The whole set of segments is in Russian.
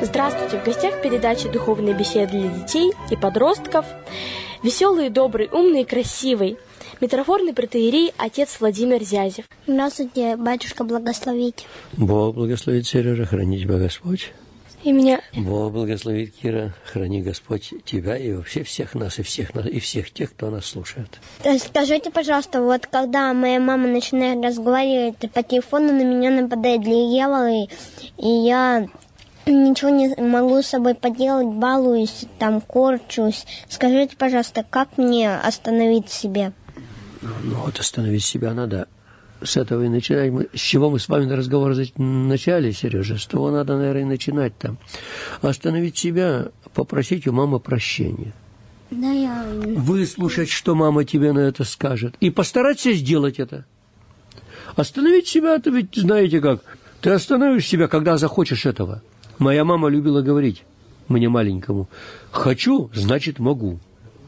Здравствуйте! В гостях передачи «Духовные беседы для детей и подростков» веселый, добрый, умный и красивый митрофорный протоиерей отец Владимир Зязев. Здравствуйте, батюшка, благословите. Бог благословит, Сережа, храни тебя Господь. И меня... Бог благословит, Кира, храни Господь тебя и вообще всех нас, и всех тех, кто нас слушает. Скажите, пожалуйста, вот когда моя мама начинает разговаривать по телефону, на меня нападает дьявол, и я ничего не могу с собой поделать, балуюсь, там корчусь. Скажите, пожалуйста, как мне остановить себя? Ну вот остановить себя надо. С этого и начинать. С чего мы с вами разговор начали, Сережа? С того надо, наверное, и начинать там. Остановить себя, попросить у мамы прощения. Да, я... Выслушать, что мама тебе на это скажет. И постараться сделать это. Остановить себя, это ведь знаете как. Ты остановишь себя, когда захочешь этого. Моя мама любила говорить мне маленькому: хочу, значит могу.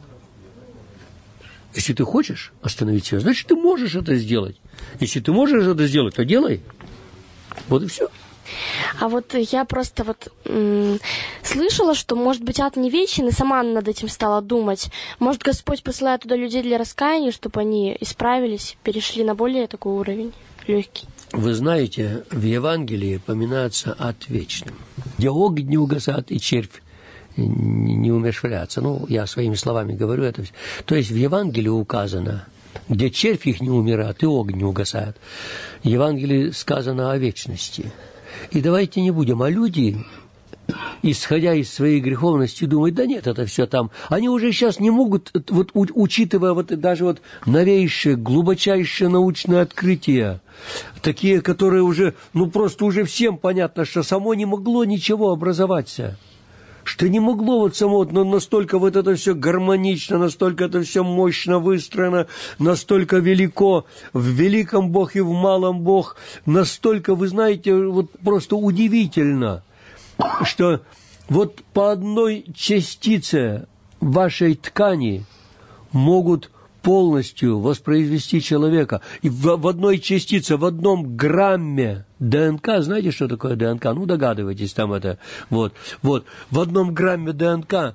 Если ты хочешь остановить себя, значит, ты можешь это сделать. Если ты можешь это сделать, то делай. Вот и все. А вот я просто слышала, что, может быть, ад не вечен, и сама над этим стала думать. Может, Господь посылает туда людей для раскаяния, чтобы они исправились, перешли на более такой уровень, легкий. Вы знаете, в Евангелии поминается ад вечным, где огонь не угасает и червь не умерщвляться. Ну, я своими словами говорю это. То есть в Евангелии указано, где червь их не умирает и огонь не угасает. В Евангелии сказано о вечности. И давайте не будем, а люди, исходя из своей греховности, думают: да нет, это все там. Они уже сейчас не могут, вот учитывая вот даже вот новейшие, глубочайшие научные открытия, такие, которые уже, ну просто уже всем понятно, что само не могло ничего образоваться. Что не могло вот само, но настолько вот это все гармонично, настолько это все мощно выстроено, настолько велико, в великом Бог и в малом Бог, настолько, вы знаете, вот просто удивительно, что вот по одной частице вашей ткани могут полностью воспроизвести человека. И в одной частице, в одном грамме ДНК, знаете, что такое ДНК? Ну, догадывайтесь, там это, вот. В одном грамме ДНК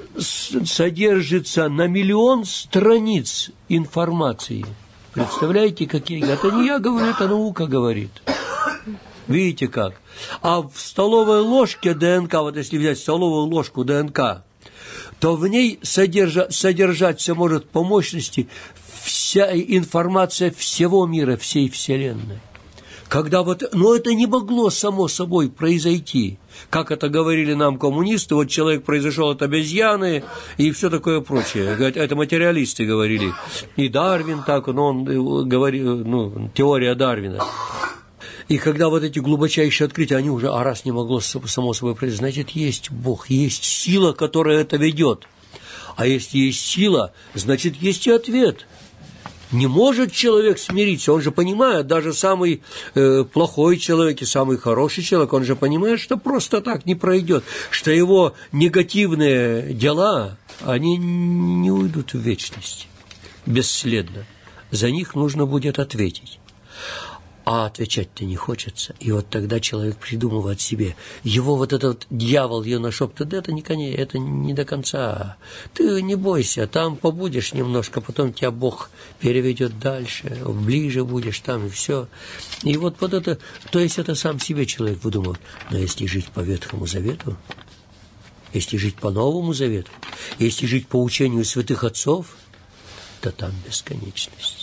содержится на 1 миллион страниц информации. Представляете, какие? Это не я говорю, это наука говорит. Видите как? А в столовой ложке ДНК, вот если взять столовую ложку ДНК, то в ней содержаться может по мощности вся информация всего мира, всей Вселенной. Когда вот, но это не могло само собой произойти. Как это говорили нам коммунисты, вот человек произошел от обезьяны и все такое прочее. Это материалисты говорили. И Дарвин так, но он говорил, теория Дарвина. И когда вот эти глубочайшие открытия, они уже, раз не могло само собой произойти, значит, есть Бог, есть сила, которая это ведет. А если есть сила, значит, есть и ответ. Не может человек смириться, он же понимает, даже самый плохой человек и самый хороший человек, он же понимает, что просто так не пройдет, что его негативные дела, они не уйдут в вечность бесследно. За них нужно будет ответить. А отвечать-то не хочется. И вот тогда человек придумывает себе. Его вот этот дьявол ее нашептывает: это не до конца. Ты не бойся, там побудешь немножко, потом тебя Бог переведет дальше, ближе будешь там и все. И вот это, то есть это сам себе человек выдумывает. Но если жить по Ветхому Завету, если жить по Новому Завету, если жить по учению святых отцов, то там бесконечность.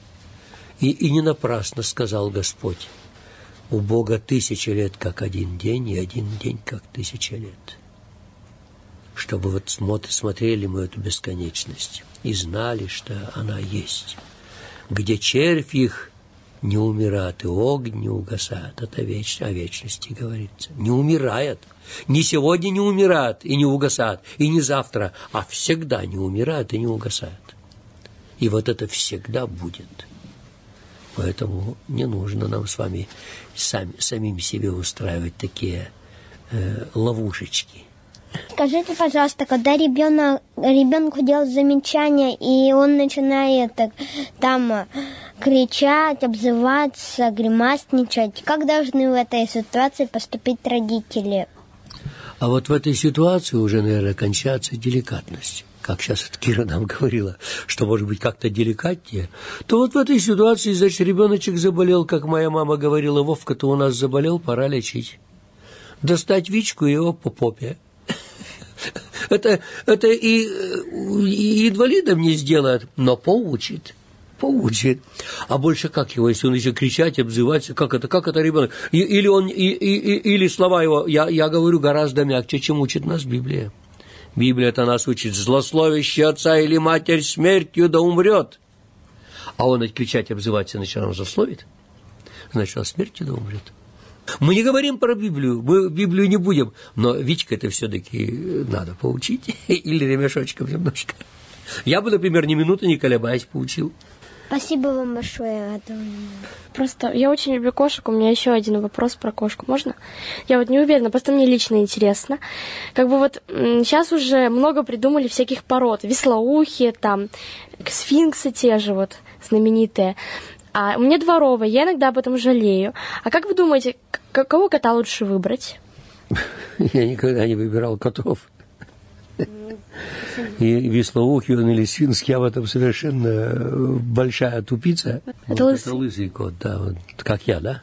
И не напрасно сказал Господь: у Бога 1000 лет, как один день, и один день, как 1000 лет. Чтобы вот смотрели мы эту бесконечность и знали, что она есть. Где червь их не умирает, и огонь не угасает. Это о вечности говорится. Не умирает. Ни сегодня не умирает и не угасает, и не завтра, а всегда не умирает и не угасает. И вот это всегда будет. Поэтому не нужно нам с вами самим себе устраивать такие ловушечки. Скажите, пожалуйста, когда ребенку делают замечания, и он начинает там кричать, обзываться, гримасничать, как должны в этой ситуации поступить родители? А вот в этой ситуации уже, наверное, кончается деликатность. Как сейчас Кира нам говорила, что может быть как-то деликатнее, то вот в этой ситуации, значит, ребеночек заболел, как моя мама говорила, Вовка-то у нас заболел, пора лечить. Достать Вичку и его по попе. Это и инвалидом не сделает, но поучит. А больше как его, если он еще кричать, обзываться, как это ребенок? Или слова его, я говорю, гораздо мягче, чем учит нас Библия. Библия-то нас учит: злословящий отца или матерь смертью да умрет. А он кричать, обзываться начинает, он злословит, значит, он смертью да умрет. Мы не говорим про Библию, мы Библию не будем, но Вичка-то все-таки надо поучить, или ремешочком немножко. Я бы, например, ни минуты не колебаясь поучил. Спасибо вам большое. Просто я очень люблю кошек. У меня еще один вопрос про кошку. Можно? Я вот не уверена, просто мне лично интересно. Как бы вот сейчас уже много придумали всяких пород. Вислоухие, там, сфинксы те же вот знаменитые. А у меня дворовая, я иногда об этом жалею. А как вы думаете, какого кота лучше выбрать? Я никогда не выбирал котов. И вислоухий он или сфинкс, я в этом совершенно большая тупица. Это лысый. Это лысый кот, да, вот, как я, да?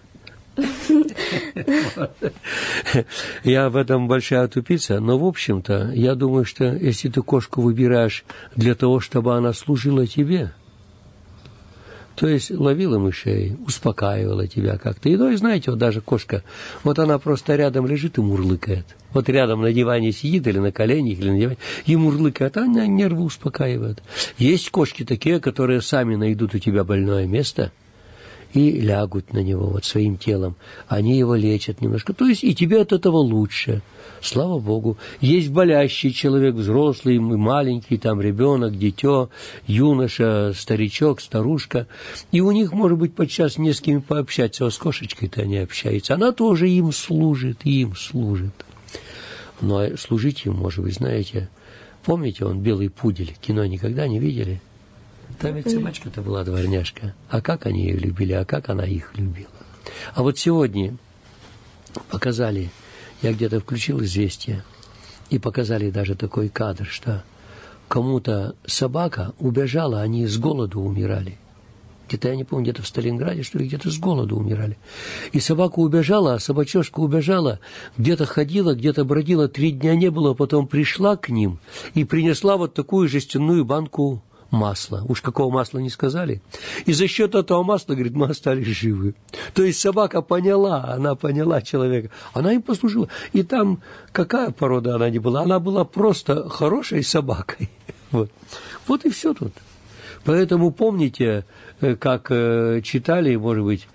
Я в этом большая тупица, но, в общем-то, я думаю, что если ты кошку выбираешь для того, чтобы она служила тебе, то есть ловила мышей, успокаивала тебя как-то. И, знаете, вот даже кошка, вот она просто рядом лежит и мурлыкает. Вот рядом на диване сидит или на коленях, или на диване, и мурлыкает, а она нервы успокаивает. Есть кошки такие, которые сами найдут у тебя больное место и лягут на него вот своим телом. Они его лечат немножко. То есть и тебе от этого лучше. Слава Богу. Есть болящий человек, взрослый, маленький, там ребенок, дитё, юноша, старичок, старушка. И у них, может быть, подчас не с кем пообщаться, а с кошечкой-то они общаются. Она тоже им служит. Но служить им, может быть, знаете, помните, он «Белый пудель», кино никогда не видели? Там ведь собачка-то была дворняжка. А как они ее любили, а как она их любила. А вот сегодня показали, я где-то включил «Известия», и показали даже такой кадр, что кому-то собака убежала, они с голоду умирали. Где-то, я не помню, где-то в Сталинграде, что ли, где-то с голоду умирали. И собака убежала, а собачошка убежала, где-то ходила, где-то бродила, 3 дня не было, потом пришла к ним и принесла вот такую жестяную банку масла. Уж какого масла не сказали. И за счет этого масла, говорит, мы остались живы. То есть собака поняла, она поняла человека. Она им послужила. И там какая порода она ни была, она была просто хорошей собакой. Вот и все тут. Поэтому помните, как читали, может быть,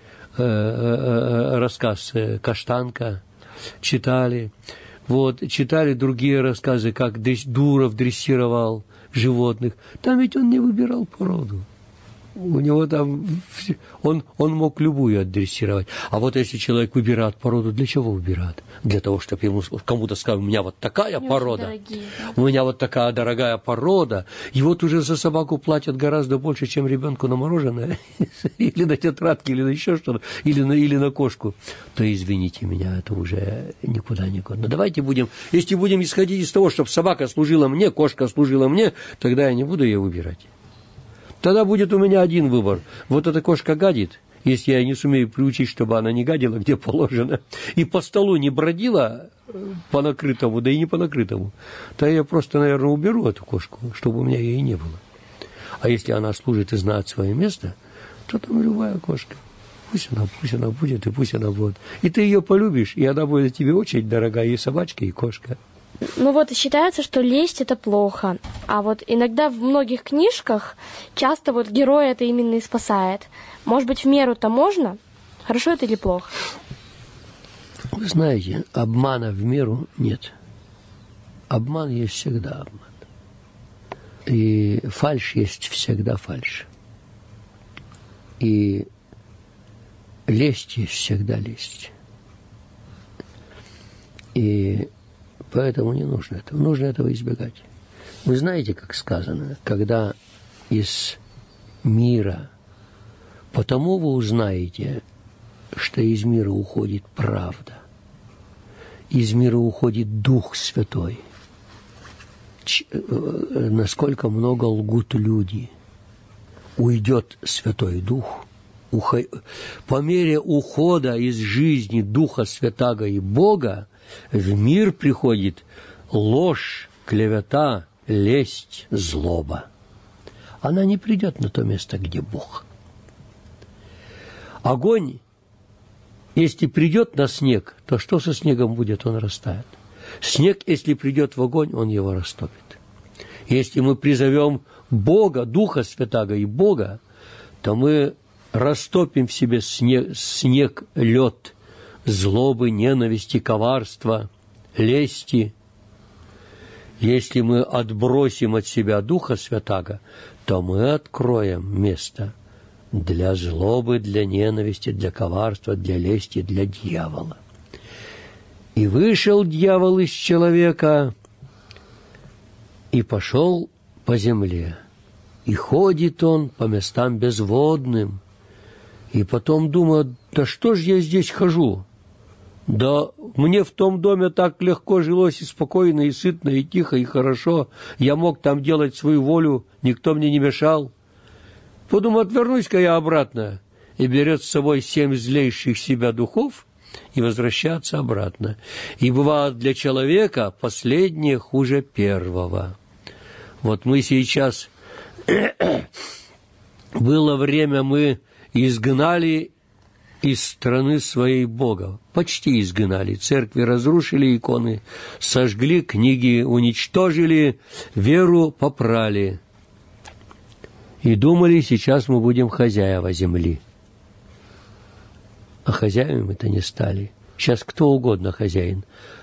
рассказ «Каштанка», читали другие рассказы, как Дуров дрессировал животных. Там ведь он не выбирал породу. У него там... Он мог любую отдрессировать. А вот если человек выбирает породу, для чего выбирает? Для того, чтобы ему кому-то сказать, у меня вот такая порода, дорогие, да? У меня вот такая дорогая порода. И вот уже за собаку платят гораздо больше, чем ребенку на мороженое. Или на тетрадки, или на еще что-то. Или на кошку. То, извините меня, это уже никуда не годно. Давайте будем... Если будем исходить из того, чтобы собака служила мне, кошка служила мне, тогда я не буду ее выбирать. Тогда будет у меня один выбор. Вот эта кошка гадит, если я не сумею приучить, чтобы она не гадила, где положено, и по столу не бродила по накрытому, да и не по накрытому, то я просто, наверное, уберу эту кошку, чтобы у меня ее и не было. А если она служит и знает свое место, то там любая кошка. Пусть она будет, и пусть она будет. И ты ее полюбишь, и она будет тебе очень дорогая, и собачка, и кошка. Ну вот считается, что лесть это плохо. А вот иногда в многих книжках часто вот герой это именно и спасает. Может быть, в меру-то можно? Хорошо это или плохо? Вы знаете, обмана в меру нет. Обман есть всегда обман. И фальшь есть всегда фальшь. И лесть есть всегда лесть. И поэтому не нужно этого. Нужно этого избегать. Вы знаете, как сказано, когда из мира, потому вы узнаете, что из мира уходит правда. из мира уходит Дух Святой. Насколько много лгут люди. Уйдет Святой Дух. По мере ухода из жизни Духа Святаго и Бога в мир приходит ложь, клевета, лесть, злоба. Она не придет на то место, где Бог. Огонь, если придет на снег, то что со снегом будет? Он растает. Снег, если придет в огонь, он его растопит. Если мы призовем Бога, Духа Святаго и Бога, то мы растопим в себе снег, лед, злобы, ненависти, коварства, лести. Если мы отбросим от себя Духа Святаго, то мы откроем место для злобы, для ненависти, для коварства, для лести, для дьявола. И вышел дьявол из человека и пошел по земле. И ходит он по местам безводным. И потом думает, да что ж я здесь хожу? Да мне в том доме так легко жилось и спокойно, и сытно, и тихо, и хорошо. Я мог там делать свою волю, никто мне не мешал. Подумал, отвернусь-ка я обратно. И берет с собой 7 злейших себя духов и возвращается обратно. И бывает для человека последнее хуже первого. Вот мы сейчас... Было время, мы изгнали из страны своей Бога. Почти изгнали. Церкви разрушили, иконы сожгли, книги уничтожили, веру попрали. И думали, сейчас мы будем хозяева земли. А хозяевами-то не стали. Сейчас кто угодно хозяин.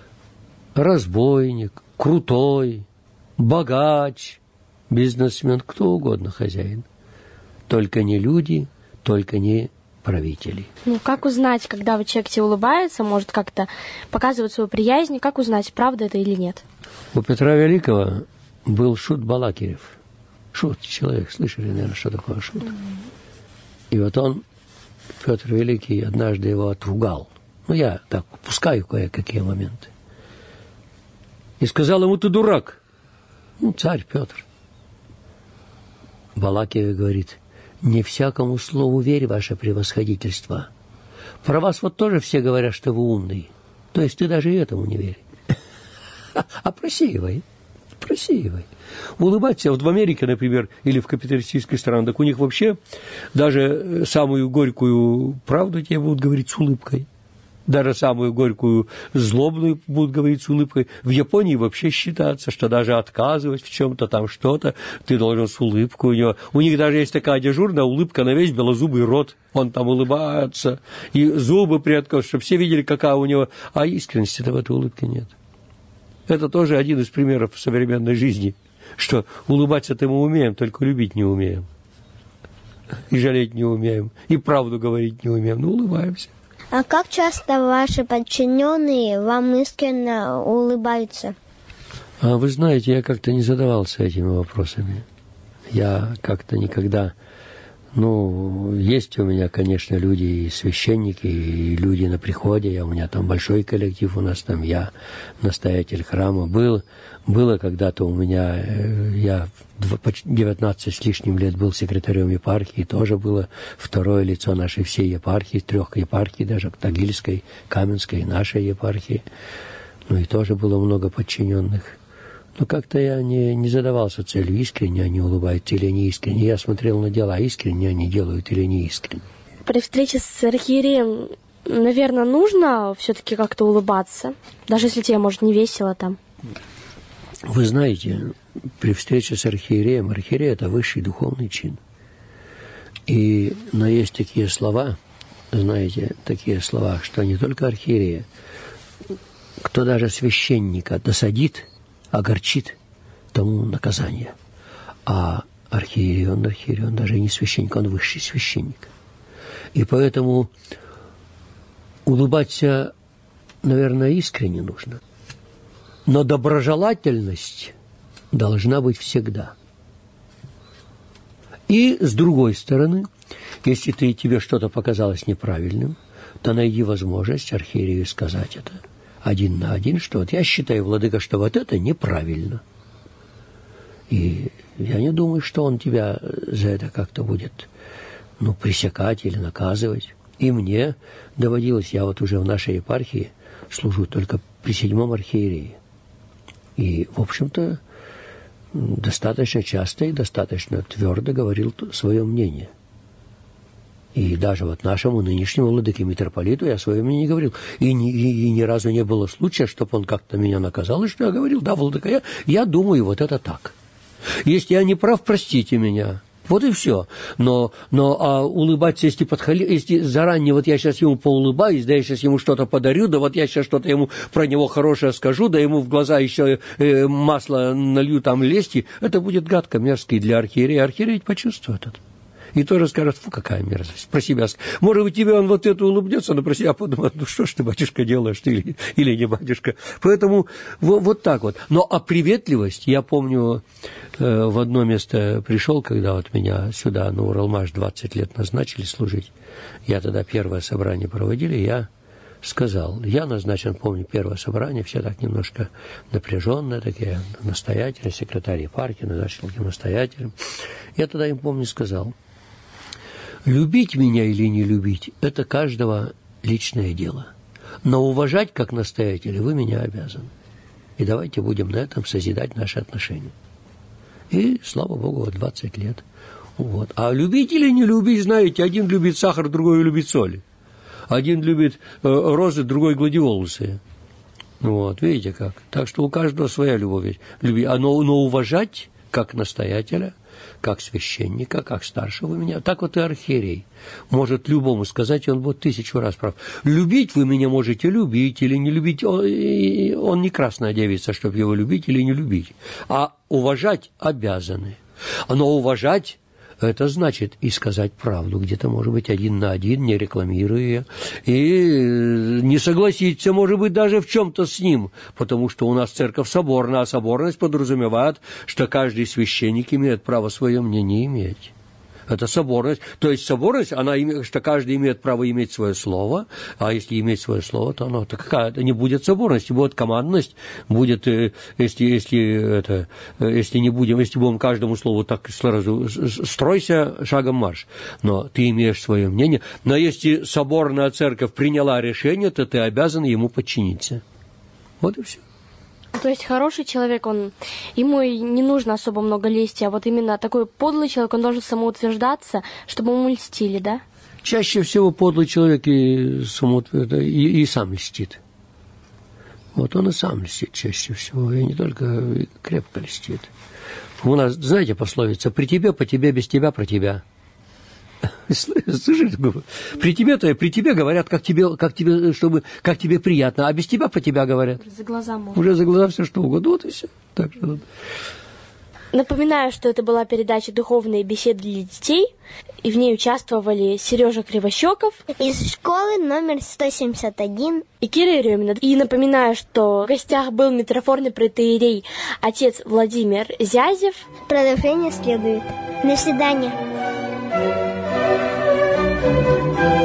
Разбойник, крутой, богач, бизнесмен, кто угодно хозяин. Только не люди, только не правители. Ну, как узнать, когда человек тебе улыбается, может как-то показывать свою приязнь, как узнать, правда это или нет? У Петра Великого был шут Балакирев. Шут, человек, слышали, наверное, что такое шут? И вот он, Петр Великий, однажды его отругал. Ну, я так пускаю кое-какие моменты. И сказал ему, ты дурак. Ну, царь Петр. Балакирев говорит, не всякому слову верь, ваше превосходительство. Про вас вот тоже все говорят, что вы умный. То есть ты даже этому не верь. А просеивай. Улыбаться. Вот в Америке, например, или в капиталистических странах, так у них вообще даже самую горькую правду тебе будут говорить с улыбкой. Даже самую горькую злобную будут говорить с улыбкой. В Японии вообще считается, что даже отказывать в чем-то, там что-то, ты должен с улыбкой у него. У них даже есть такая дежурная улыбка на весь белозубый рот. Он там улыбается, и зубы приоткрывают, чтобы все видели, какая у него... А искренности-то в этой улыбке нет. Это тоже один из примеров современной жизни, что улыбаться-то мы умеем, только любить не умеем. И жалеть не умеем, и правду говорить не умеем, но улыбаемся. А как часто ваши подчиненные вам искренне улыбаются? А вы знаете, я как-то не задавался этими вопросами. Я как-то никогда... Ну, есть у меня, конечно, люди и священники, и люди на приходе. У меня там большой коллектив, у нас там я настоятель храма. Было когда-то у меня, я 19 с лишним лет был секретарем епархии, тоже было второе лицо нашей всей епархии, 3 епархий, даже Тагильской, Каменской, нашей епархии. Ну и тоже было много подчиненных. Но как-то я не задавался целью, искренне они улыбаются или не искренне. Я смотрел на дела, искренне они делают или не искренне. При встрече с архиереем, наверное, нужно все-таки как-то улыбаться, даже если тебе, может, не весело там. Вы знаете, при встрече с архиереем, архиерей – это высший духовный чин. Но есть такие слова, знаете, такие слова, что не только архиерея, кто даже священника досадит, огорчит, тому наказание. А архиерей, он даже не священник, он высший священник. И поэтому улыбаться, наверное, искренне нужно. Но доброжелательность должна быть всегда. И с другой стороны, если тебе что-то показалось неправильным, то найди возможность архиерею сказать это. один на один, что вот я считаю, владыка, что вот это неправильно. И я не думаю, что он тебя за это как-то будет, пресекать или наказывать. И мне доводилось, я вот уже в нашей епархии служу только при 7-м архиерее. И, в общем-то, достаточно часто и достаточно твердо говорил свое мнение. И даже вот нашему нынешнему владыке митрополиту я свое мнение говорил. И ни разу не было случая, чтобы он как-то меня наказал, и что я говорил: да, владыка, я думаю, вот это так. Если я не прав, простите меня. Вот и все. Но улыбаться, если заранее, вот я сейчас ему поулыбаюсь, да я сейчас ему что-то подарю, да вот я сейчас что-то ему про него хорошее скажу, да ему в глаза еще масло налью там лести, это будет гадко, мерзко и для архиерея. Архиерей почувствует это. И тоже скажет: фу, какая мерзость. Про себя скажет. Может быть, тебе он вот это улыбнется, но про себя подумает: что ж ты, батюшка, делаешь, ты или не батюшка. Поэтому вот так вот. Но приветливость, я помню, в одно место пришел, когда вот меня сюда, на Уралмаш, 20 лет назначили служить. Я тогда первое собрание проводили, я сказал: я назначен, помню, первое собрание, все так немножко напряженные, такие настоятели, секретарь епархии, назначил настоятелем. Я тогда им, помню, сказал: любить меня или не любить – это каждого личное дело. Но уважать как настоятеля вы меня обязаны. И давайте будем на этом созидать наши отношения. И, слава Богу, вот 20 лет. Вот. А любить или не любить, знаете, один любит сахар, другой любит соль. Один любит розы, другой гладиолусы. Вот, видите как. Так что у каждого своя любовь. Но уважать как настоятеля, как священника, как старшего меня, так вот и архиерей может любому сказать, и он будет 1000 раз прав. Любить вы меня можете любить или не любить, он не красная девица, чтобы его любить или не любить, а уважать обязаны. Но уважать — это значит и сказать правду, где-то, может быть, один на один, не рекламируя, и не согласиться, может быть, даже в чем-то с ним, потому что у нас церковь соборная, а соборность подразумевает, что каждый священник имеет право свое мнение иметь. Это соборность. То есть соборность, что каждый имеет право иметь свое слово, а если иметь свое слово, то оно какая-то не будет соборности, будет командность, будет, если будем каждому слову так сразу стройся, шагом марш. Но ты имеешь свое мнение. Но если соборная церковь приняла решение, то ты обязан ему подчиниться. Вот и все. То есть хороший человек, ему не нужно особо много лести, а вот именно такой подлый человек, он должен самоутверждаться, чтобы ему льстили, да? Чаще всего подлый человек и сам льстит. Вот он и сам льстит чаще всего, и не только крепко льстит. У нас, знаете, пословица: при тебе, по тебе, без тебя, про тебя. Слышите? При тебе говорят, как тебе приятно, а без тебя про тебя говорят. За глаза можно. Уже за глаза все что угодно. Вот и все. Так что... Напоминаю, что это была передача «Духовные беседы для детей», и в ней участвовали Сережа Кривощеков из школы номер 171 и Кира Еремина. И напоминаю, что в гостях был митрофорный протоиерей отец Владимир Зязев. Продолжение следует. До свидания.